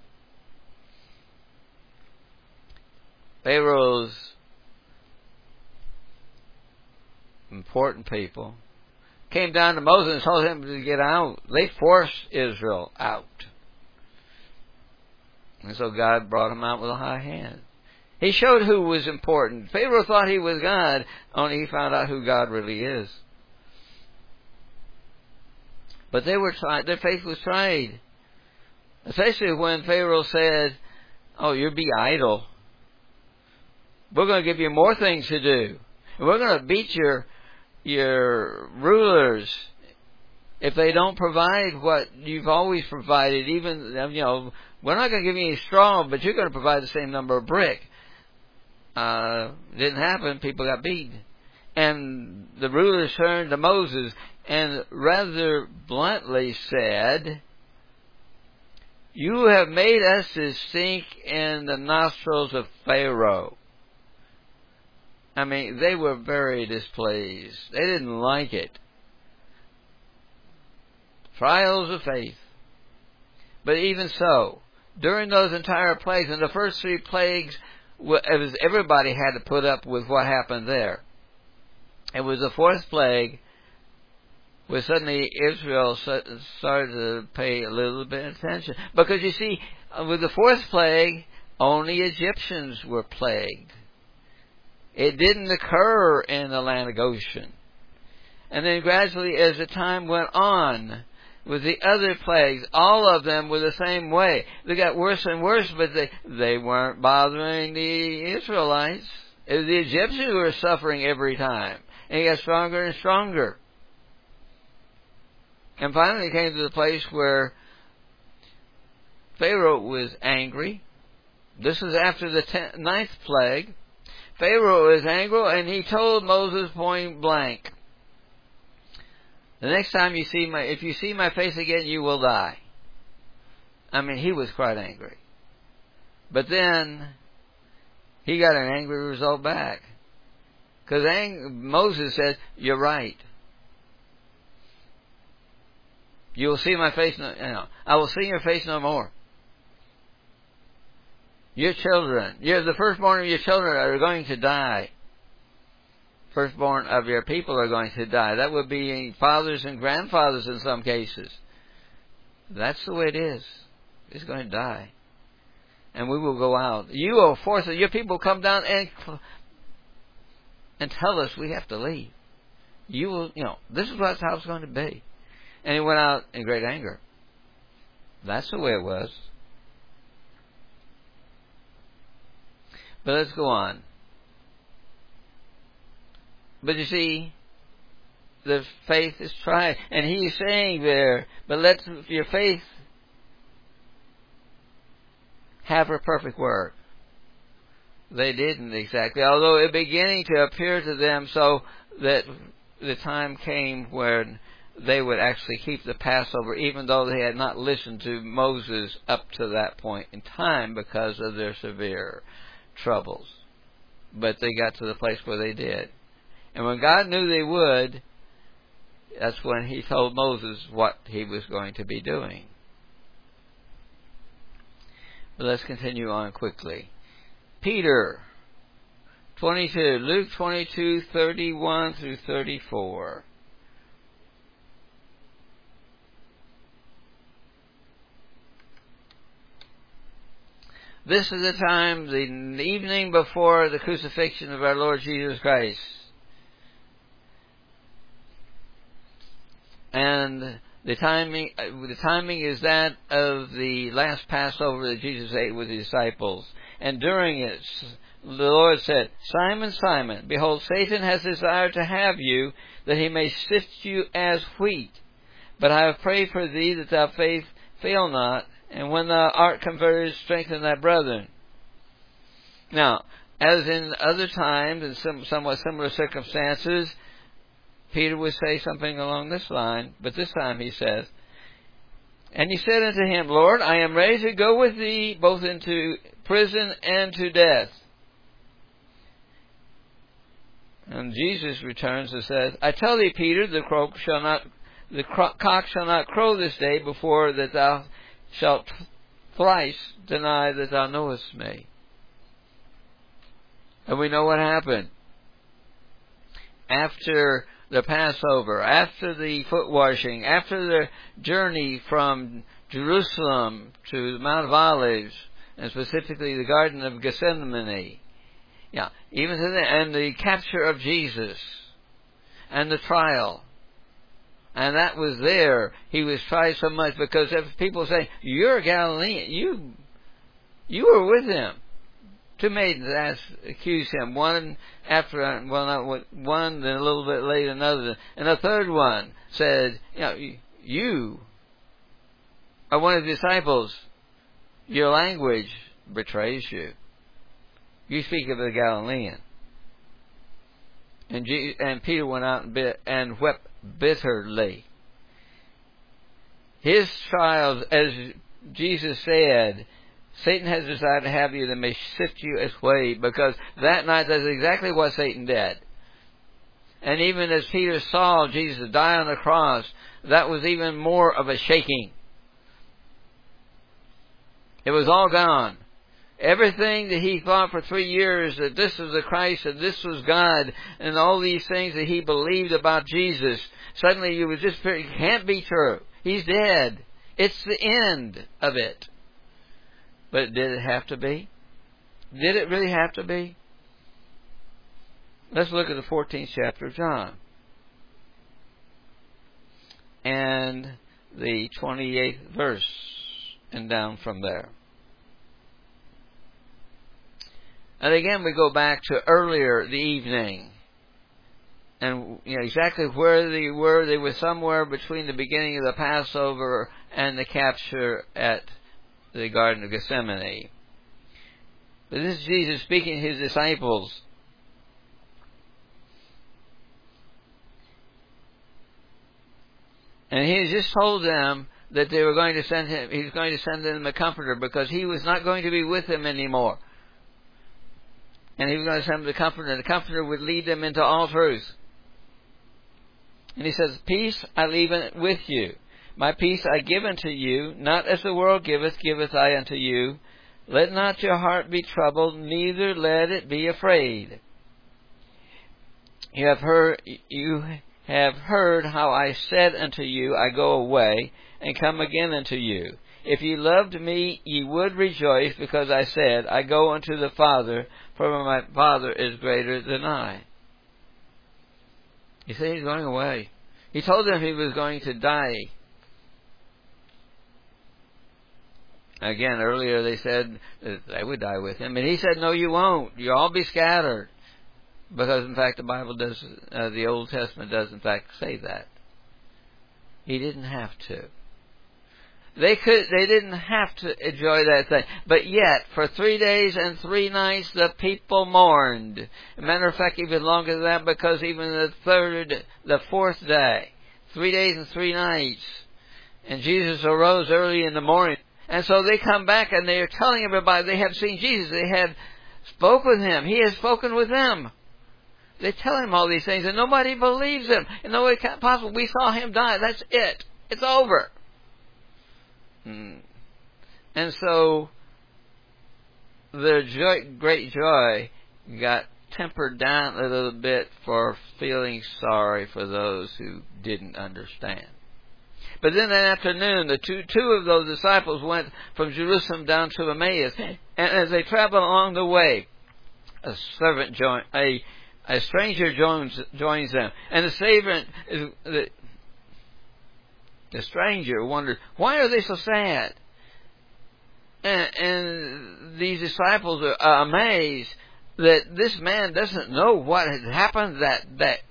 Pharaoh's important people came down to Moses and told him to get out. They forced Israel out. And so God brought him out with a high hand. He showed who was important. Pharaoh thought he was God, only he found out who God really is. But they were tried. Their faith was tried. Especially when Pharaoh said, oh, you'll be idle. We're going to give you more things to do. And we're going to beat your rulers if they don't provide what you've always provided, even, we're not going to give you any straw, but you're going to provide the same number of brick. Didn't happen. People got beaten. And the rulers turned to Moses and rather bluntly said, you have made us to stink in the nostrils of Pharaoh. I mean, they were very displeased. They didn't like it. Trials of faith. But even so, during those entire plagues, and the first 3 plagues, everybody had to put up with what happened there. It was the 4th plague where suddenly Israel started to pay a little bit of attention. Because you see, with the 4th plague, only Egyptians were plagued. It didn't occur in the land of Goshen. And then gradually, as the time went on, with the other plagues, all of them were the same way. They got worse and worse, but they weren't bothering the Israelites. It was the Egyptians who were suffering every time. And it got stronger and stronger. And finally it came to the place where Pharaoh was angry. This is after the 9th plague. Pharaoh was angry, and he told Moses point blank, the next time if you see my face again, you will die. I mean, he was quite angry. But then, he got an angry result back. Because Moses said, you're right. You will see my face I will see your face no more. Your children, the firstborn of your children are going to die. Firstborn of your people are going to die. That would be fathers and grandfathers in some cases. That's the way it is. It's going to die. And we will go out. You will force it. Your people will come down and tell us we have to leave. You will, this is how it's going to be. And he went out in great anger. That's the way it was. But let's go on. But you see, the faith is tried. And he's saying there, but let your faith have her perfect work. They didn't exactly, although it beginning to appear to them so that the time came when they would actually keep the Passover, even though they had not listened to Moses up to that point in time because of their severe troubles. But they got to the place where they did. And when God knew they would, that's when he told Moses what he was going to be doing. But let's continue on quickly. Peter 22, Luke 22:31 through 34. This is the time, the evening before the crucifixion of our Lord Jesus Christ. And the timing is that of the last Passover that Jesus ate with his disciples. And during it, the Lord said, Simon, Simon, behold, Satan has desired to have you, that he may sift you as wheat. But I have prayed for thee, that thy faith fail not, and when thou art converted, strengthen thy brethren. Now, as in other times, in somewhat similar circumstances, Peter would say something along this line, but this time he says, And he said unto him, Lord, I am ready to go with thee both into prison and to death. And Jesus returns and says, I tell thee, Peter, the cock shall not crow this day before that thou shalt thrice deny that thou knowest me. And we know what happened. After the Passover, after the foot washing, after the journey from Jerusalem to the Mount of Olives, and specifically the Garden of Gethsemane, even to and the capture of Jesus, and the trial. And that was there. He was tried so much because if people say, you're a Galilean, you were with him. Two maidens accused him. One after, one, then a little bit later another. And a third one said, you are one of the disciples. Your language betrays you. You speak of the Galilean. And Peter went out and wept bitterly. His trials, as Jesus said, Satan has decided to have you that may sift you as wheat, because that night that's exactly what Satan did. And even as Peter saw Jesus die on the cross, that was even more of a shaking. It was all gone. Everything that he thought for 3 years, that this was the Christ, that this was God, and all these things that he believed about Jesus, suddenly it was just, it can't be true. He's dead. It's the end of it. But did it have to be? Did it really have to be? Let's look at the 14th chapter of John. And the 28th verse, and down from there. And again, we go back to earlier the evening. And exactly where they were. They were somewhere between the beginning of the Passover and the capture at the Garden of Gethsemane. But this is Jesus speaking to his disciples. And he has just told them that they were going to send him, he was going to send them a comforter, because he was not going to be with them anymore. And he was going to send them the comforter, and the comforter would lead them into all truth. And he says, peace I leave with you. My peace I give unto you, not as the world giveth, giveth I unto you. Let not your heart be troubled, neither let it be afraid. You have heard how I said unto you, I go away, and come again unto you. If ye loved me, ye would rejoice, because I said, I go unto the Father, for my Father is greater than I. You see, he's going away. He told them he was going to die. Again, earlier they said that they would die with him. And he said, no, you won't. You'll all be scattered. Because, in fact, the Bible does, the Old Testament does, in fact, say that. He didn't have to. They didn't have to enjoy that thing. But yet, for 3 days and 3 nights, the people mourned. As a matter of fact, even longer than that, because even the fourth day, 3 days and 3 nights, and Jesus arose early in the morning. And so they come back and they are telling everybody they have seen Jesus. They have spoken with him. He has spoken with them. They tell him all these things, and nobody believes them. And no way possible. We saw him die. That's it. It's over. And so their great joy got tempered down a little bit for feeling sorry for those who didn't understand. But then that afternoon, the two of those disciples went from Jerusalem down to Emmaus. And as they traveled along the way, a stranger joins them. And the stranger wondered, why are they so sad? And these disciples are amazed that this man doesn't know what had happened that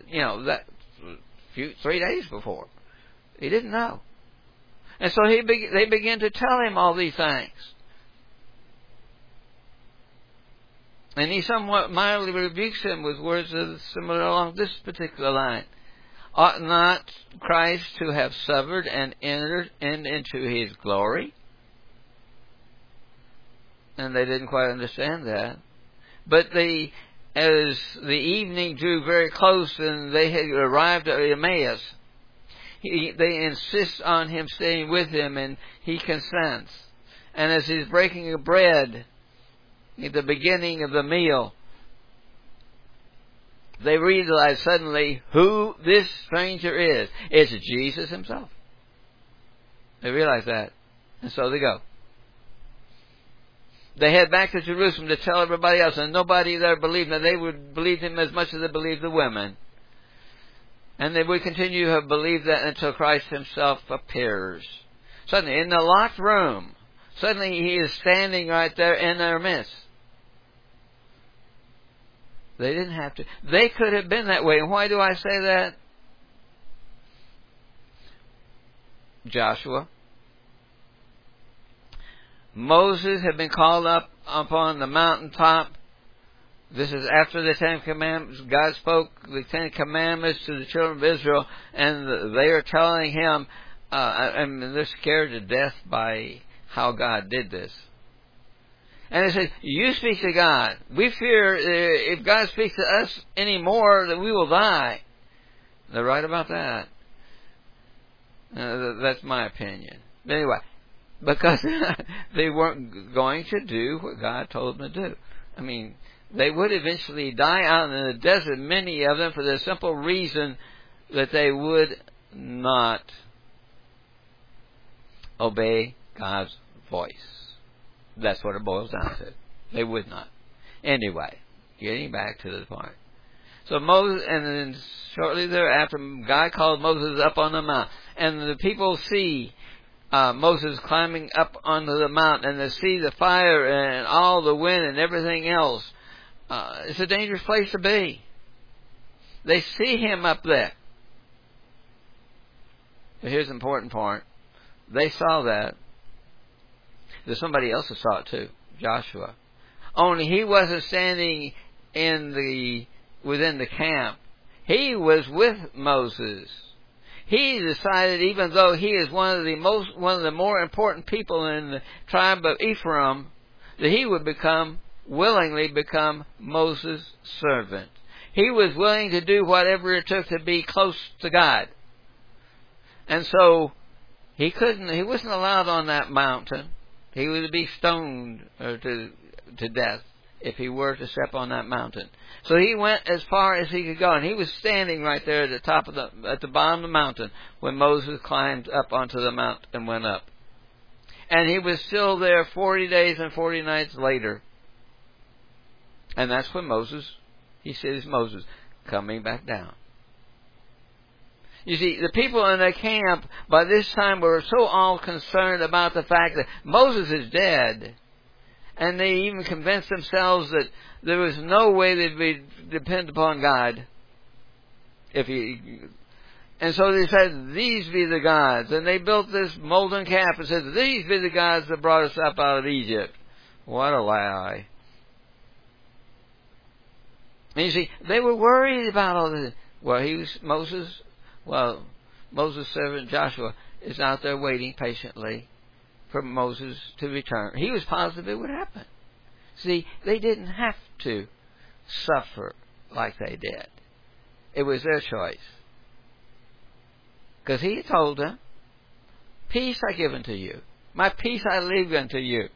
3 days before. He didn't know. And so they began to tell him all these things. And he somewhat mildly rebukes him with words similar along this particular line. Ought not Christ to have suffered and entered into his glory? And they didn't quite understand that. But as the evening drew very close and they had arrived at Emmaus, they insist on him staying with them, and he consents. And as he's breaking the bread at the beginning of the meal, they realize suddenly who this stranger is. It's Jesus himself. They realize that. And so they go. They head back to Jerusalem to tell everybody else, and nobody there believed them. They would believe him as much as they believed the women. And they would continue to believe that until Christ himself appears. Suddenly, in the locked room, suddenly he is standing right there in their midst. They didn't have to. They could have been that way. And why do I say that? Joshua. Moses had been called up upon the mountaintop. This is after the Ten Commandments. God spoke the Ten Commandments to the children of Israel, and they are telling him, and they're scared to death by how God did this. And they said, you speak to God. We fear if God speaks to us anymore that we will die. They're right about that. That's my opinion. But anyway, because they weren't going to do what God told them to do. I mean, they would eventually die out in the desert, many of them, for the simple reason that they would not obey God's voice. That's what it boils down to. They would not. Anyway, getting back to the point. So Moses, and then shortly thereafter, God called Moses up on the mount. And the people see Moses climbing up onto the mountain, and they see the fire and all the wind and everything else. It's a dangerous place to be. They see him up there. But here's the important part. They saw that. There's somebody else who saw it too, Joshua. Only he wasn't standing within the camp. He was with Moses. He decided, even though he is one of the more important people in the tribe of Ephraim, that he would willingly become Moses' servant. He was willing to do whatever it took to be close to God. And so he wasn't allowed on that mountain. He would be stoned to death if he were to step on that mountain. So he went as far as he could go, and he was standing right there at the bottom of the mountain when Moses climbed up onto the mount and went up. And he was still there 40 days and 40 nights later. And that's when he sees Moses coming back down. You see, the people in the camp by this time were so all concerned about the fact that Moses is dead. And they even convinced themselves that there was no way they'd depend upon God. And so they said, these be the gods. And they built this molten calf and said, these be the gods that brought us up out of Egypt. What a lie. And you see, they were worried about all this. Moses' servant Joshua is out there waiting patiently for Moses to return. He was positive it would happen. See, they didn't have to suffer like they did. It was their choice. Because he told them, peace I give unto you. My peace I leave unto you.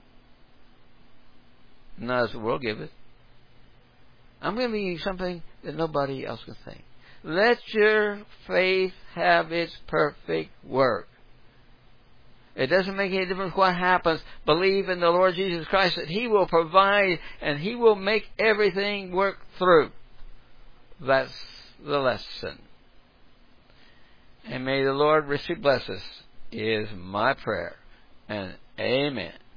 Not as the world giveth. I'm going to give you something that nobody else can think. Let your faith have its perfect work. It doesn't make any difference what happens. Believe in the Lord Jesus Christ that He will provide and He will make everything work through. That's the lesson. And may the Lord richly bless us is my prayer. And amen.